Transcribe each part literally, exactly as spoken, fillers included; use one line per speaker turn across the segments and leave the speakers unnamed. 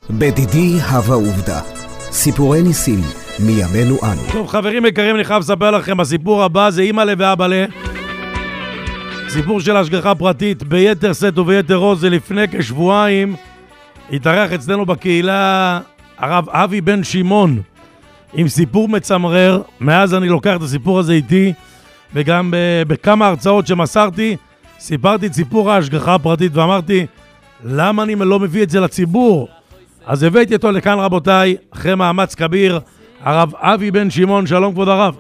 בדידי הווה עובדה, סיפורי ניסים מימינו אנו.
טוב חברים יקרים, אני חייב לספר לכם, הסיפור הבא זה אמא ואבא לה, סיפור של השגחה פרטית ביתר סט וביתר עוז. זה לפני כשבועיים התארח אצלנו בקהילה הרב אבי בן שמעון עם סיפור מצמרר. מאז אני לוקח את הסיפור הזה איתי, וגם בכמה הרצאות שמסרתי סיפרתי את סיפור ההשגחה הפרטית ואמרתי למה אני לא מביא את זה לציבור. אז הבאתי אותו לכאן רבותיי, אחרי מאמץ כביר, הרב אבי בן שמעון. שלום כבוד הרב.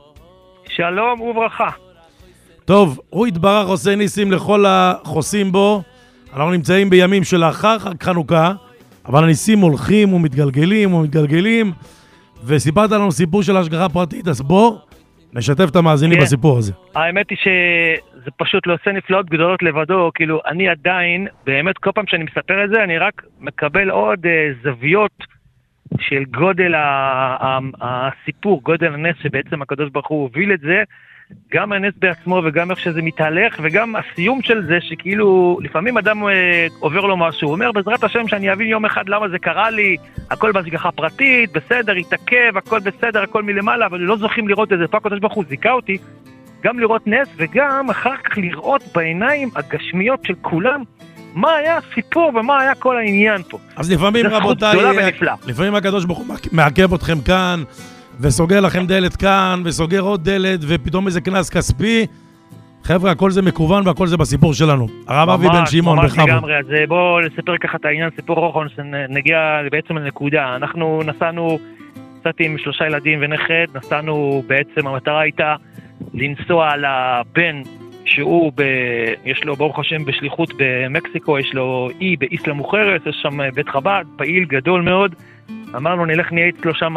שלום וברכה.
טוב, הוא התברך עושה ניסים לכל החוסים בו. אנחנו נמצאים בימים של אחר חג חנוכה, אבל הניסים הולכים ומתגלגלים ומתגלגלים, וסיפרת לנו סיפור של השגחה פרטית, אז בוא נשתף את המאזינים yeah. בסיפור הזה.
האמת היא שזה פשוט לא עושה נפלאות גדולות לבדו, כאילו אני עדיין, באמת כל פעם שאני מספר את זה, אני רק מקבל עוד uh, זוויות של גודל ה- ה- הסיפור, גודל הנס שבעצם הקדוש ברוך הוא הוביל את זה, גם הנס בעצמו וגם איך שזה מתהלך, וגם הסיום של זה שכאילו לפעמים אדם אה, עובר לו משהו, הוא אומר בעזרת השם שאני אבין יום אחד למה זה קרה לי, הכל בהשגחה פרטית, בסדר, יתעכב, הכל בסדר, הכל מלמעלה, אבל לא זוכים לראות את זה. פה הקדוש ברוך הוא זיכה אותי גם לראות נס וגם אחר כך לראות בעיניים הגשמיות של כולם מה היה הסיפור ומה היה כל העניין פה.
אז לפעמים רבותיי, לפעמים הקדוש ברוך הוא מעכב אתכם כאן וסוגר לכם דלת כאן, וסוגר עוד דלת, ופתאום איזה כנס כספי. חבר'ה, הכל זה מקוון, והכל זה בסיפור שלנו. הרב אבי בן שמעון,
בכבוד. ממש
לגמרי.
אז בואו נספר ככה את העניין, סיפור רוחון, שנגיע בעצם לנקודה. אנחנו נסענו, נסעתי עם שלושה ילדים ונכד, נסענו בעצם, המטרה הייתה לנסוע לבן, שהוא ב... יש לו ברוך השם בשליחות במקסיקו, יש לו אי באיסלה מוכרת, יש שם בית חב"ד, פעיל גדול מאוד. אמרנו נלך נהיה אצלו שם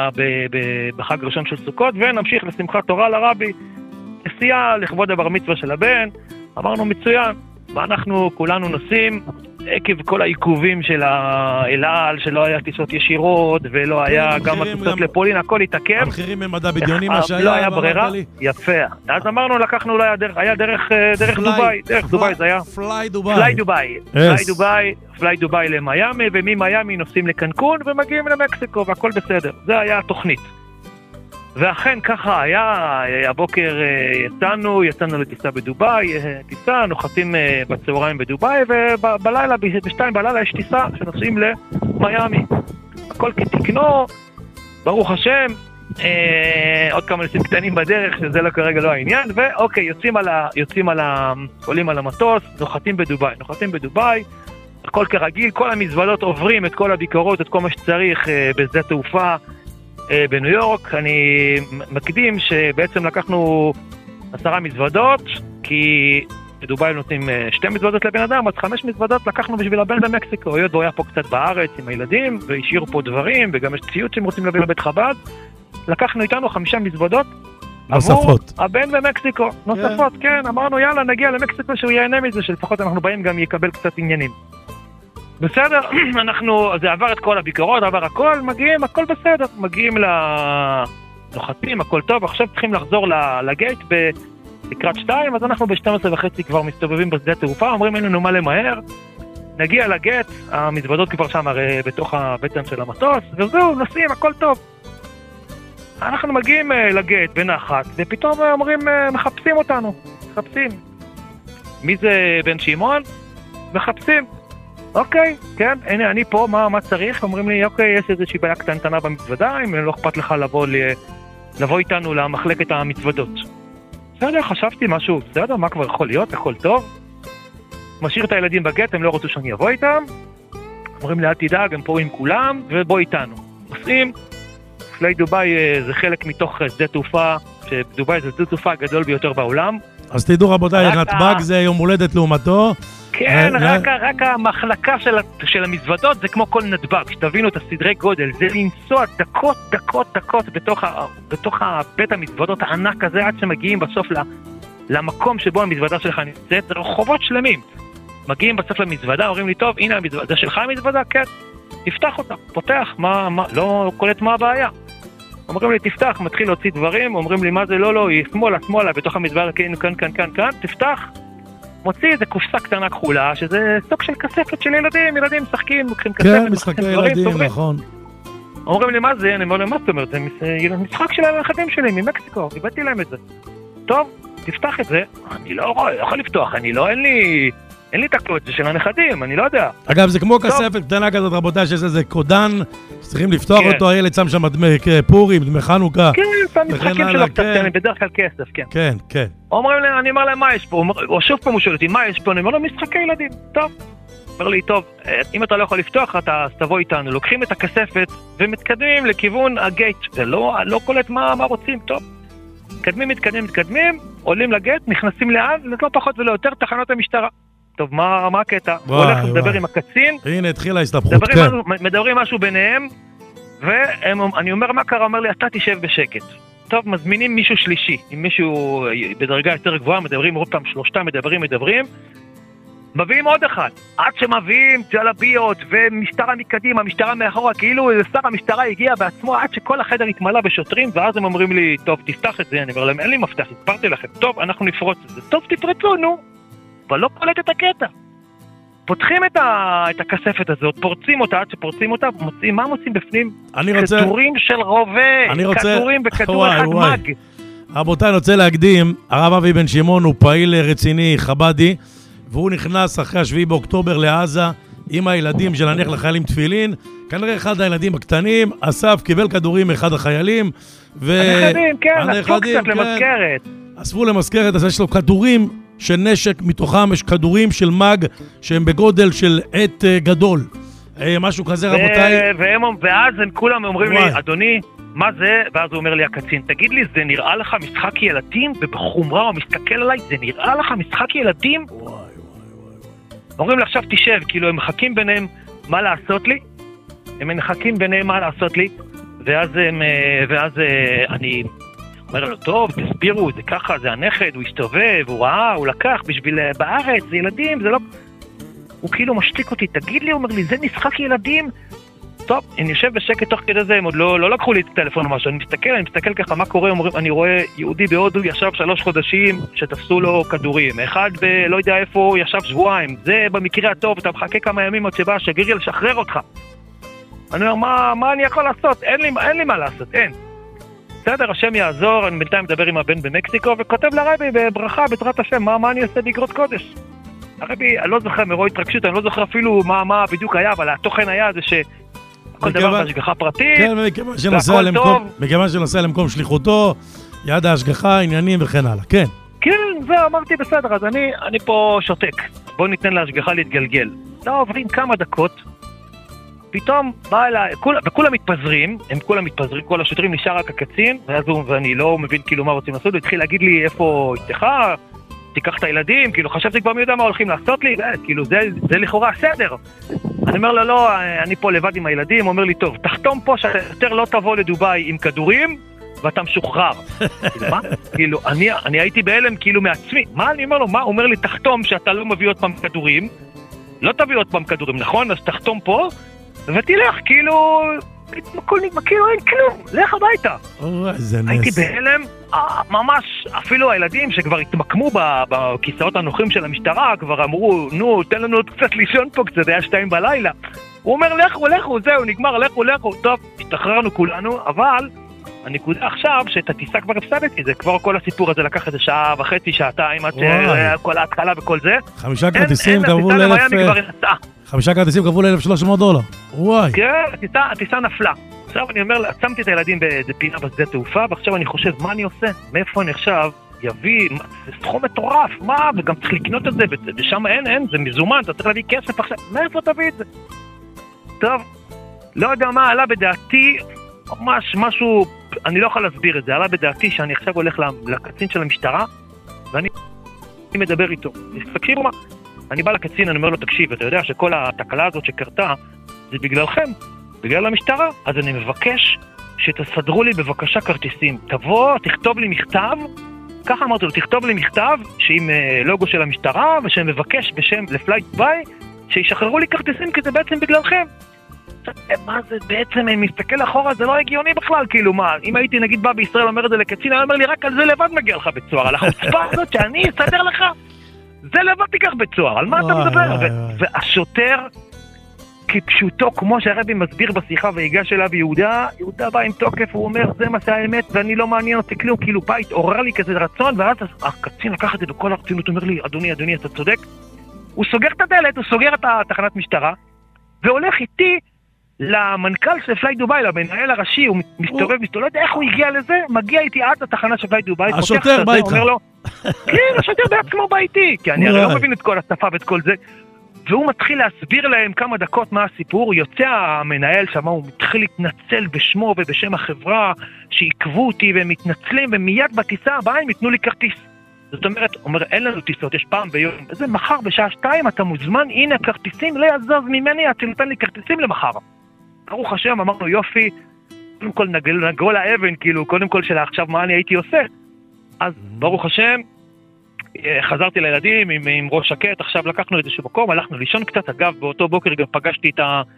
בחג ראשון של סוכות ונמשיך לשמחת תורה לרבי, נסיעה לכבוד הבר מצווה של הבן. אמרנו מצוין, ואנחנו כולנו נוסעים עקב כל העיכובים של האלעל, שלא היה טיסות ישירות ולא היה גם הטיסות לפולין, הכל התעכב,
המחירים הם מדע בדיוני מה שהיה,
לא היה ברירה. יפה, אז אמרנו לקחנו, לא היה דרך, היה דרך דובאי, דרך דובאי זה היה
פליי דובאי,
פליי דובאי, פליי דובאי, פליי דובאי למיימי, וממיימי נוסעים לקנקון ומגיעים למקסיקו והכל בסדר. זה היה התוכנית, ואכן ככה היה. הבוקר יצאנו, יצאנו לטיסה בדובאי, טיסה, נוחתים בצהריים בדובאי, ובלילה, בשתיים בלילה יש טיסה שנוסעים למיימי. הכל כתקנו, ברוך השם. אה, עוד כמה ניסים קטנים בדרך, שזה לא כרגע לא העניין, ואוקיי, יוצאים על ה, יוצאים על ה, עולים על המטוס, נוחתים בדובאי, נוחתים בדובאי, הכל כרגיל, כל המזוודות עוברים את כל הביקורות, את כל מה שצריך אה, בשדה תעופה, בניו יורק. אני מקדים שבעצם לקחנו עשרה מזוודות, כי בדובאי נותנים שתי מזוודות לבן אדם, אז חמש מזוודות לקחנו בשביל הבן במקסיקו, היות והוא היה פה קצת בארץ עם הילדים, והשאירו פה דברים, וגם יש ציוד שהם רוצים להביא לבית חב"ד. לקחנו איתנו חמישה מזוודות
נוספות.
עבור הבן במקסיקו, נוספות, כן. כן, אמרנו יאללה נגיע למקסיקו שהוא ייהנה מזה, שלפחות אנחנו באים גם יקבל קצת עניינים. בסדר, אנחנו, זה עבר את כל הביקורות, עבר הכל, מגיעים, הכל בסדר, מגיעים לנוחתים, הכל טוב, עכשיו צריכים לחזור לגייט בקרת שתיים, אז אנחנו ב-שתים עשרה וחצי כבר מסתובבים בשדה תעופה, אומרים אין לנו מה למהר, נגיע לגייט, המזוודות כבר שם הרי בתוך הבטן של המטוס, וזהו, נוסעים, הכל טוב. אנחנו מגיעים לגייט בנחת, ופתאום אומרים, מחפשים אותנו, מחפשים. מי זה בן שמעון? מחפשים. אוקיי, כן, הנה אני פה, מה, מה צריך? אומרים לי, אוקיי, יש איזושהי בעיה קטנטנה במזוודה, אם לא אכפת לך לבוא, לבוא איתנו למחלקת המזוודות. בסדר, חשבתי משהו, בסדר, מה כבר יכול להיות? הכל טוב. משאיר את הילדים בגט, הם לא רוצו שאני אבוא איתם. אומרים לי, אל תדאג, הם פה עם כולם, ובוא איתנו. נוסעים, פליי דובאי זה חלק מתוך שדה תעופה, שדובאי זה שדה תעופה הגדול ביותר בעולם.
אז תדעו רבותיי, נתב"ג זה יום הולדת לעומתו.
כן, רק, רק המחלקה של, של המזוודות זה כמו כל נתב"ג, שתבינו את הסדרי גודל, זה לנסוע דקות, דקות, דקות בתוך, ה, בתוך בית המזוודות הענק הזה, עד שמגיעים בסוף למקום שבו המזוודה שלך נמצאת, זה רחובות שלמים. מגיעים בסוף למזוודה, אומרים לי, טוב, הנה המזוודה, זה שלך המזוודה? כן, תפתח אותה, פותח, מה, מה, לא קולט מה הבעיה. אומרים לי, תפתח, מתחיל להוציא דברים, אומרים לי, מה זה? לא, לא, היא שמאלה, שמאלה, בתוך המזוודה, כן, כאן, כאן, כאן, כאן, תפתח. מוציא איזה קופסה קטנה כחולה, שזה סוג של כספת של ילדים, ילדים משחקים, לוקחים כספת,
כן, משחקי ילדים, נכון.
אומרים לי, מה זה? אני אומר להם, מה זאת אומרת? זה משחק של הנכדים שלי ממקסיקו, הבאתי להם את זה. טוב, תפתח את זה, אני לא יכול לפתוח, אני לא, אין לי... אין לי את הקוד, זה של הנכדים, אני לא יודע.
אגב, זה כמו כספת קטנה כזאת, רבותיי, שיש איזה קודן, שצריכים לפתוח אותו, הילד שם שם דמי פורים, דמי חנוכה.
כן, שם משחקים שלו קצת, בדרך כלל כסף, כן.
כן, כן.
אומרים להם, אני אומר להם, מה יש פה? או שוב פעם הוא שואל אותי, מה יש פה? אני אומר להם, משחקי ילדים. טוב. אומר לי, טוב, אם אתה לא יכול לפתוח, אתה תבוא איתנו. לוקחים את הכספת ומתקדמים לכיוון הגייט. זה לא, לא קולט מה, מה רוצים, טוב. מתקדמים, מתקדמים, מתקדמים, עולים לגייט, נכנסים לאן, לא פחות ולא יותר תחנות המשטרה. טוב, מה, מה הקטע? הוא הולך לדבר עם הקצין.
הנה, התחילה ההסתבכות, כן.
משהו, מדברים משהו ביניהם, ואני אומר, מה קרה? אומר לי, אתה תשב בשקט. טוב, מזמינים מישהו שלישי, עם מישהו בדרגה יותר גבוהה, מדברים עוד פעם, שלושתם מדברים, מדברים, מביאים עוד אחד. עד שמביאים ג'לביות ומשטרה מקדימה, משטרה מאחורה, כאילו שר המשטרה הגיע בעצמו, עד שכל החדר התמלא בשוטרים, ואז הם אומרים לי, טוב, תפתח את זה. אני אומר להם, אין לי מפתח, הסברתי לכם. טוב, אנחנו נפרוץ את זה. טוב, תפרצו, נו. אבל לא קולט את הקטע. פותחים את, ה... את הכספת הזאת, פורצים אותה, עד שפורצים אותה, מוצאים, מה מוצאים בפנים?
רוצה...
כדורים של רובה, רוצה... כדורים וכדור וואי, אחד וואי. מג.
רבותיי, אני רוצה להקדים, הרב אבי בן שמעון הוא פעיל רציני, חבדי, והוא נכנס אחרי השביעי באוקטובר לעזה, עם הילדים של להניח לחיילים תפילין, כנראה אחד הילדים הקטנים, אסף קיבל כדורים מאחד החיילים,
ו... הנכדים, כן, אספו קצת כן. למזכרת.
אספו למזכרת, אז יש לו כדורים, של נשק, מתוכם יש כדורים של מג שהם בגודל של עת גדול. משהו כזה, רבותיי.
ואז הם כולם אומרים לי, אדוני, מה זה? ואז הוא אומר לי הקצין, תגיד לי, זה נראה לך משחק ילדים? ובחומרה הוא מסתכל עליי, זה נראה לך משחק ילדים? אומרים לי, עכשיו תשב, כאילו הם מחכים ביניהם מה לעשות לי, הם מחכים ביניהם מה לעשות לי, ואז הם, ואז אני... אומר לו, טוב, תסבירו, זה ככה, זה הנכד, הוא הסתובב, הוא ראה, הוא לקח בשביל בארץ, זה ילדים, זה לא... הוא כאילו משתיק אותי, תגיד לי, הוא אומר לי, זה משחק ילדים? טוב, אני יושב בשקט תוך כדי זה, הם עוד לא, לא לקחו לי את הטלפון או משהו, אני מסתכל, אני מסתכל ככה, מה קורה, אומרים, אני רואה יהודי בהודו ישב שלוש חודשים שתפסו לו כדורים, אחד ב... לא יודע איפה ישב שבועיים, זה במקרה הטוב, אתה מחכה כמה ימים עוד שבא השגריר לשחרר אותך. אני אומר, מה, מה אני יכול לעשות? אין לי, אין לי מה לעשות, אין. בסדר, השם יעזור, אני בינתיים מדבר עם הבן במקסיקו, וכותב לרבי בברכה, בעזרת השם, מה, מה אני עושה באגרות קודש? הרבי, אני לא זוכר מרוא התרגשות, אני לא זוכר אפילו מה, מה בדיוק היה, אבל התוכן היה זה שכל דבר בהשגחה פרטית,
כן, והכל טוב. מכיוון שנוסע למקום שליחותו, יד ההשגחה, עניינים וכן הלאה, כן.
כן, זה אמרתי בסדר, אז אני, אני פה שותק. בואו ניתן להשגחה להתגלגל. לא עוברים כמה דקות, פתאום בא אליי, וכולם מתפזרים, הם כולם מתפזרים, כל השוטרים נשאר רק הקצין, ואז הוא, ואני לא מבין כאילו מה רוצים לעשות, הוא התחיל להגיד לי איפה אשתך, תיקח את הילדים, כאילו חשבתי כבר מי יודע מה הולכים לעשות לי, כאילו זה, זה לכאורה סדר. אני אומר לו, לא, אני פה לבד עם הילדים, הוא אומר לי, טוב, תחתום פה שאתה יותר לא תבוא לדוביי עם כדורים, ואתה משוחרר. כאילו, מה? כאילו, אני, אני הייתי בהלם כאילו מעצמי, מה אני אומר לו, מה? הוא אומר לי, תחתום שאתה לא מביא עוד פעם כדורים, לא תביא עוד פעם כדורים, נכון? אז תחתום פה, ותלך, כאילו, כאילו אין כלום, לך הביתה. הייתי בהלם, ממש, אפילו הילדים שכבר התמקמו בכיסאות הנוחים של המשטרה, כבר אמרו, נו, תן לנו עוד קצת לישון פה קצת, היה שתיים בלילה. הוא אומר, לכו, לכו, זהו, נגמר, לכו, לכו. טוב, השתחררנו כולנו, אבל הנקודה עכשיו, שאת הטיסה כבר הפסדתי, זה כבר כל הסיפור הזה לקח איזה שעה וחצי, שעתיים, עד כל ההתחלה וכל זה.
חמישה כרטיסים קבעו לאלף... חמישה כרטיסים קבעו לאלף שלוש מאות דולר. וואי.
כן, הטיסה, הטיסה נפלה. עכשיו אני אומר, עצמתי את הילדים באיזה פינה בשדה תעופה, ועכשיו אני חושב, מה אני עושה? מאיפה אני עכשיו יביא, זה סכום מטורף, מה? וגם צריך לקנות את זה, ושם אין, אין, זה מזומן, אתה צריך להביא כסף עכשיו, מאיפה תביא את זה? טוב, לא יודע מה, עלה בדעתי, ממש משהו, אני לא יכול להסביר את זה, עלה בדעתי שאני עכשיו הולך לקצין של המשטרה, ואני מדבר איתו. תקשיבו מה, אני בא לקצין, אני אומר לו, תקשיב, אתה יודע שכל התקלה הזאת שקרתה, זה בגללכם, בגלל המשטרה, אז אני מבקש שתסדרו לי בבקשה כרטיסים. תבוא, תכתוב לי מכתב, ככה אמרתי לו, תכתוב לי מכתב שעם לוגו של המשטרה, ושמבקש בשם לפלייט ביי, שישחררו לי כרטיסים, כי זה בעצם בגללכם. מה זה בעצם, אני מסתכל אחורה, זה לא הגיוני בכלל, כאילו מה, אם הייתי נגיד בא בישראל אומר את זה לקצין, אני אומר לי, רק על זה לבד מגיע לך בצוהר, על החוצפה הזאת שאני אסדר לך. זה לבד תיקח בצוהר, על מה אתה מדבר? והשוטר, כפשוטו, כמו שהרבי מסביר בשיחה והיגש אליו יהודה, יהודה בא עם תוקף, הוא אומר, זה מה שהאמת, ואני לא מעניין אותי כלום, כאילו בא, התעורר לי כזה רצון, ואז הקצין לקח את זה בכל הרצינות, הוא אומר לי, אדוני, אדוני, אתה צודק. הוא סוגר את הדלת, הוא סוגר את התחנת משטרה, והולך איתי למנכ"ל של פליי דוביי, למנהל הראשי, הוא מסתובב, מסתובב, איך הוא הגיע לזה? מגיע איתי עד לתחנה של פליי דוביי,
השוטר בא איתך.
כן, השוטר בעצמו בא איתי, כי אני הרי לא מבין את כל השפה ואת כל זה. והוא מתחיל להסביר להם כמה דקות מה הסיפור, יוצא המנהל שם, הוא מתחיל להתנצל בשמו ובשם החברה, שעיכבו אותי והם מתנצלים, ומיד בטיסה הבאה הם יתנו לי כרטיס. זאת אומרת, אומר, אין לנו טיסות, יש פעם ביום, וזה מחר בשעה שתיים, אתה מוזמן, הנה הכרטיסים, לא יעזוב ממני, אתה נותן לי כרטיסים למחר. ברוך השם, אמרנו יופי, קודם כל נגעו לאבן, כאילו, קודם כל שלה עכשיו מה אני הייתי עושה. אז ברוך השם, חזרתי לילדים עם, עם ראש שקט, עכשיו לקחנו איזשהו מקום, הלכנו לישון קצת, אגב, באותו בוקר גם פגשתי את, ה,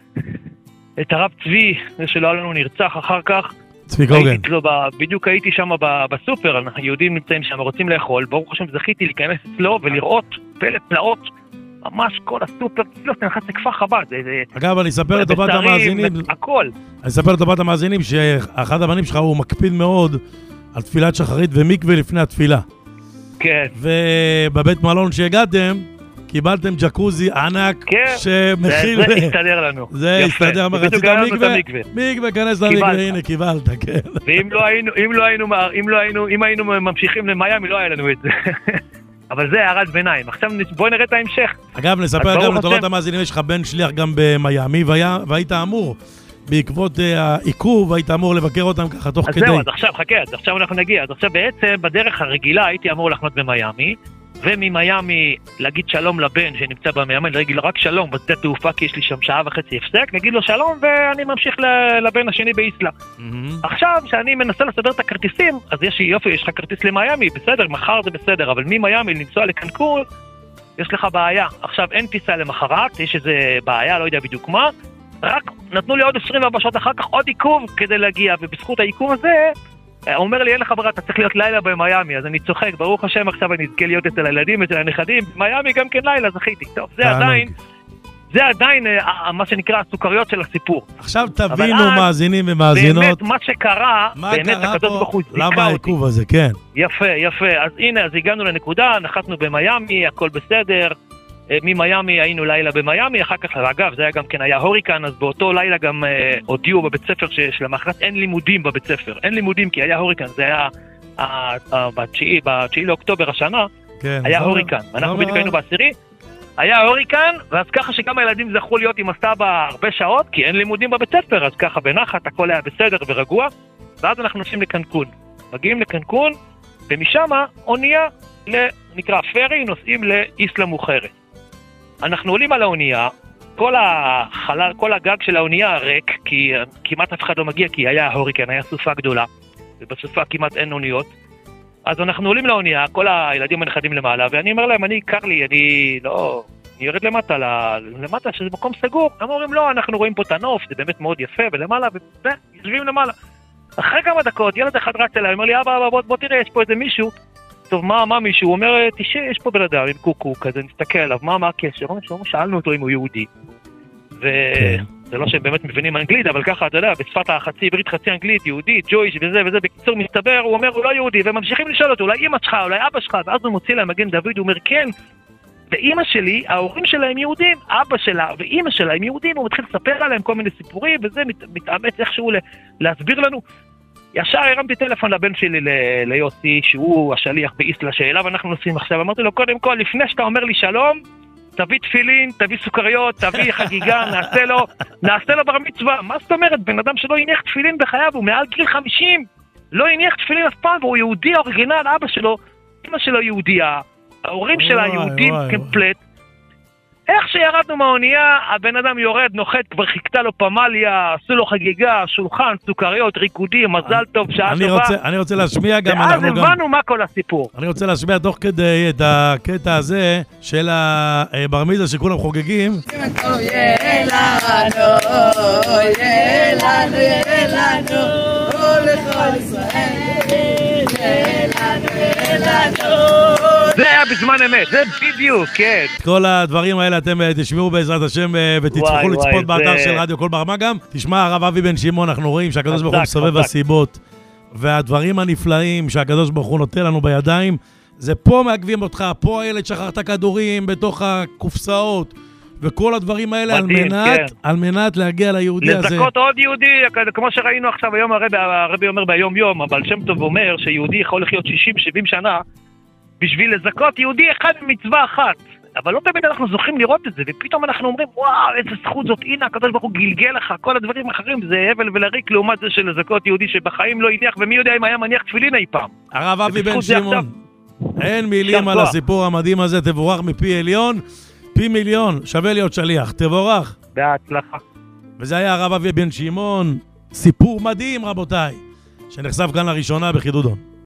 את הרב צבי, שלא היה לנו נרצח אחר כך.
צבי גוגן.
בדיוק הייתי שם בסופר, היהודים נמצאים שם, רוצים לאכול, ברוך השם זכיתי להיכנס אצלו ולראות פלט פלאות, ממש כל הסופר, לא, אתה נכנס לכפר חב"ד.
אגב, אני אספר לטובת המאזינים,
הכל.
אני אספר לטובת המאזינים שאחד הבנים שלך הוא מקפיד מאוד על תפילת שחרית ומקווה לפני התפילה.
כן.
ובבית מלון שהגעתם, קיבלתם ג'קוזי ענק שמכיל...
זה הסתדר לנו.
זה הסתדר, מה רצית מקווה? מקווה, כנס למקווה, הנה, קיבלת, כן.
ואם לא היינו, אם לא היינו, אם לא היינו, אם היינו ממשיכים למיימי, לא היה לנו את זה. אבל זה הערת ביניים. עכשיו בואו נראה את ההמשך.
אגב, נספר גם לטובת המאזינים, יש לך בן שליח גם במיימי, והיית אמור, בעקבות העיכוב, היית אמור לבקר אותם ככה תוך כדי.
אז זהו, אז עכשיו, חכה, אז עכשיו אנחנו נגיע. אז עכשיו בעצם, בדרך הרגילה, הייתי אמור לחנות במיימי, וממיימי להגיד שלום לבן שנמצא במיימי, להגיד לו רק שלום, בשדה תעופה, כי יש לי שם שעה וחצי הפסק, נגיד לו שלום, ואני ממשיך לבן השני באיסלה. עכשיו, כשאני מנסה לסדר את הכרטיסים, אז יש לי יופי, יש לך כרטיס למיימי, בסדר, מחר זה בסדר, אבל ממיימי לנסוע לקנקון, יש לך בעיה. עכשיו, אין טיסה למחרת, יש איזה בעיה, לא יודע בדיוק מה, רק נתנו לי עוד עשרים וארבע שעות אחר כך עוד עיכוב כדי להגיע, ובזכות העיכוב הזה, הוא אומר לי, אין לך ברירה, אתה צריך להיות לילה במיימי, אז אני צוחק, ברוך השם, עכשיו אני אזכה להיות אצל הילדים, אצל הנכדים, מיימי גם כן לילה, זכיתי. טוב, זה עדיין, זה עדיין מה שנקרא הסוכריות של הסיפור.
עכשיו תבינו מאזינים ומאזינות.
באמת, מה שקרה, באמת הקדוש ברוך הוא זיכה אותי.
למה העיכוב הזה, כן.
יפה, יפה. אז הנה, אז הגענו לנקודה, נחתנו במיימי, הכל בסדר. ממיימי היינו לילה במיימי, אחר כך, אגב, זה היה גם כן, היה הוריקן, אז באותו לילה גם אה, הודיעו בבית ספר שלמחרת אין לימודים בבית ספר, אין לימודים כי היה הוריקן, זה היה בתשיעי לאוקטובר השנה, כן, היה הוריקן, אנחנו בדיוק היינו בעשירי, היה הוריקן, ואז ככה שגם הילדים זכו להיות עם הסבא הרבה שעות, כי אין לימודים בבית ספר, אז ככה בנחת, הכל היה בסדר ורגוע, ואז אנחנו נוסעים לקנקון, מגיעים לקנקון, ומשם אונייה, נקרא פרי, נוסעים לאיסלה מוכרת. אנחנו עולים על האונייה, כל החלל, כל הגג של האונייה ריק, כי כמעט אף אחד לא מגיע, כי היה הוריקן, היה סופה גדולה, ובסופה כמעט אין אוניות. אז אנחנו עולים לאונייה, כל הילדים הנכדים למעלה, ואני אומר להם, אני קר לי, אני לא, אני יורד למטה, למטה שזה מקום סגור. הם אומרים, לא, אנחנו רואים פה את הנוף, זה באמת מאוד יפה, ולמעלה, ויושבים למעלה. אחרי כמה דקות, ילד אחד רץ אליי, אומר לי, אבא, אבא, בוא, בוא תראה, יש פה איזה מישהו. טוב, מה, מה מישהו? הוא אומר, תשאיר, יש פה בן אדם עם קוקו, כזה, נסתכל עליו, מה, מה הקשר? שאלנו אותו אם הוא יהודי. וזה לא שהם באמת מבינים אנגלית, אבל ככה, אתה יודע, בשפת החצי עברית, חצי אנגלית, יהודי, ג'ויש וזה וזה, בקיצור מסתבר, הוא אומר, הוא לא יהודי, וממשיכים לשאול אותו, אולי אמא שלך, אולי אבא שלך, ואז הוא מוציא להם מגן דוד, הוא אומר, כן, ואמא שלי, ההורים שלה הם יהודים, אבא שלה ואמא שלה הם יהודים, הוא מתחיל לספר עליהם כל מיני סיפורים, וזה מתאמץ איכשהו להסביר לנו. ישר הרמתי טלפון לבן שלי ליוסי, שהוא השליח באיסלה שאליו אנחנו נוסעים עכשיו. אמרתי לו, קודם כל, לפני שאתה אומר לי שלום, תביא תפילין, תביא סוכריות, תביא חגיגה, נעשה לו, נעשה לו בר מצווה. מה זאת אומרת? בן אדם שלא הניח תפילין בחייו, הוא מעל גיל חמישים, לא הניח תפילין אף פעם, והוא יהודי אורגינל, אבא שלו, אמא שלו יהודייה, ההורים שלה יהודים קמפלט. איך שירדנו מהאונייה, הבן אדם יורד, נוחת, כבר חיכתה לו פמליה, עשו לו חגיגה, שולחן, סוכריות, ריקודים, מזל טוב, שעה טובה.
אני רוצה להשמיע גם...
ואז הבנו מה כל הסיפור.
אני רוצה להשמיע תוך כדי את הקטע הזה של הבר מצווה שכולם חוגגים. יהיה לנו, יהיה לנו, יהיה לנו, לכל ישראל, יהיה לנו, יהיה לנו.
זה היה בזמן בזמן אמת, זה בדיוק, כן.
כל הדברים האלה אתם תשמעו בעזרת השם ותצטרכו לצפות באתר של רדיו כל ברמה גם. תשמע, הרב אבי בן שמעון, אנחנו רואים שהקדוש ברוך הוא מסובב הסיבות, והדברים הנפלאים שהקדוש ברוך הוא נותן לנו בידיים, זה פה מעכבים אותך, פה הילד שכח את הכדורים בתוך הקופסאות, וכל הדברים האלה על מנת, על מנת להגיע ליהודי הזה.
לזכות עוד יהודי, כמו שראינו עכשיו היום, הרבי אומר ביום יום, אבל שם טוב אומר שיהודי יכול לחיות שישים שבעים שנה, בשביל לזכות יהודי אחד במצווה אחת. אבל לא תמיד אנחנו זוכים לראות את זה, ופתאום אנחנו אומרים, וואו, איזה זכות זאת, הנה, הקדוש ברוך הוא גלגל לך, כל הדברים האחרים, זה הבל ולריק לעומת זה של לזכות יהודי שבחיים לא הניח, ומי יודע אם היה מניח תפילין אי פעם.
הרב אבי בן שמעון, אין מילים על הסיפור המדהים הזה, תבורך מפי עליון, פי מיליון, שווה להיות שליח, תבורך.
בהצלחה.
וזה היה הרב אבי בן שמעון, סיפור מדהים רבותיי, שנחשף כאן לראשונה בחידודון.